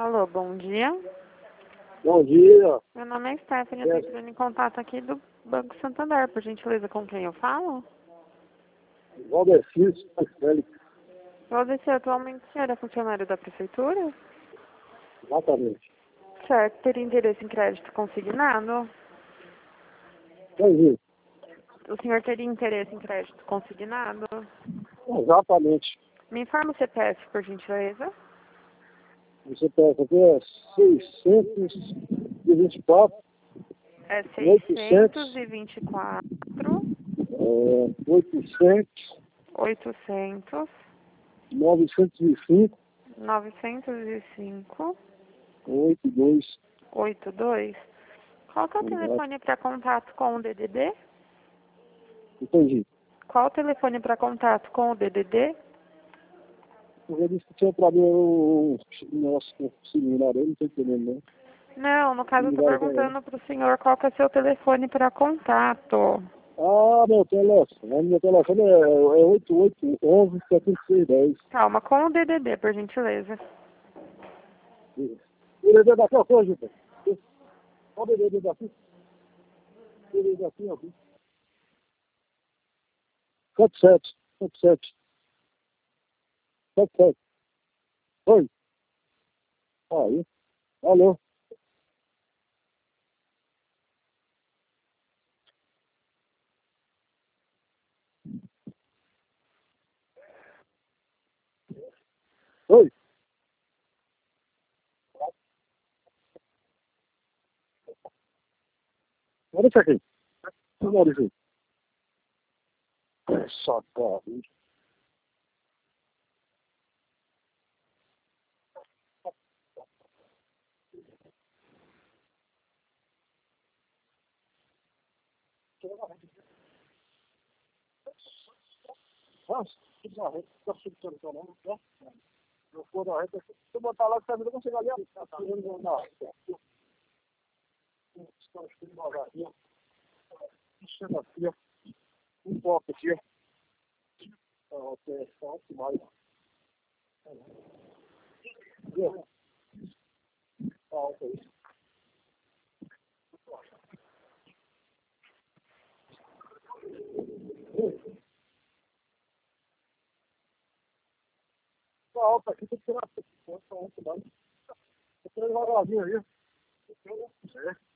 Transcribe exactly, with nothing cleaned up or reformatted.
Alô, bom dia. Bom dia. Meu nome é Stephanie, eu estou entrando em contato aqui do Banco Santander, por gentileza, com quem eu falo? Valdecir Félix. Você atualmente o senhor é funcionário da prefeitura? Exatamente. Certo, teria interesse em crédito consignado? Entendi. O senhor teria interesse em crédito consignado? Exatamente. Me informa o C P F, por gentileza. Você pega aqui é seiscentos e vinte e quatro, É oitocentos, seiscentos e vinte e quatro, é, oitocentos, oitocentos, novecentos e cinco, novecentos e cinco, oitenta e dois. oitenta e dois. Qual que é o telefone para contato com o D D D? Entendi. Qual o telefone para contato com o D D D? Porque disse que tinha problema o nosso seminário, eu não estou entendendo, não. Não, no caso eu estou Vai, vai, perguntando para o senhor qual que é o seu telefone para contato. Ah, meu telefone. Meu telefone é, é oito oito um um sete seis dez. Calma, com o D D D, por gentileza. O D D daqui é coisa, gente. Olha o D D daqui. O D D daqui, ó. sete sete. sete sete. sete sete. Oi. Aí. Alô. Oi. Olha isso aqui. Olha isso aí. Só corre. Nossa, que barreto. Tá subtando o nome, né? Eu for da reta. Se eu botar lá, você vai chegar ali. Tá tirando na reta. Estão escrevendo aqui, ó. Chega aqui, ó. Um pouco aqui, ó. Ok, só que mais. Viu? Ah, ok. Tá alta aqui, tem que tirar a pessoa. Tá alta, tá alta. Tem que tirar devagarzinho aí. É.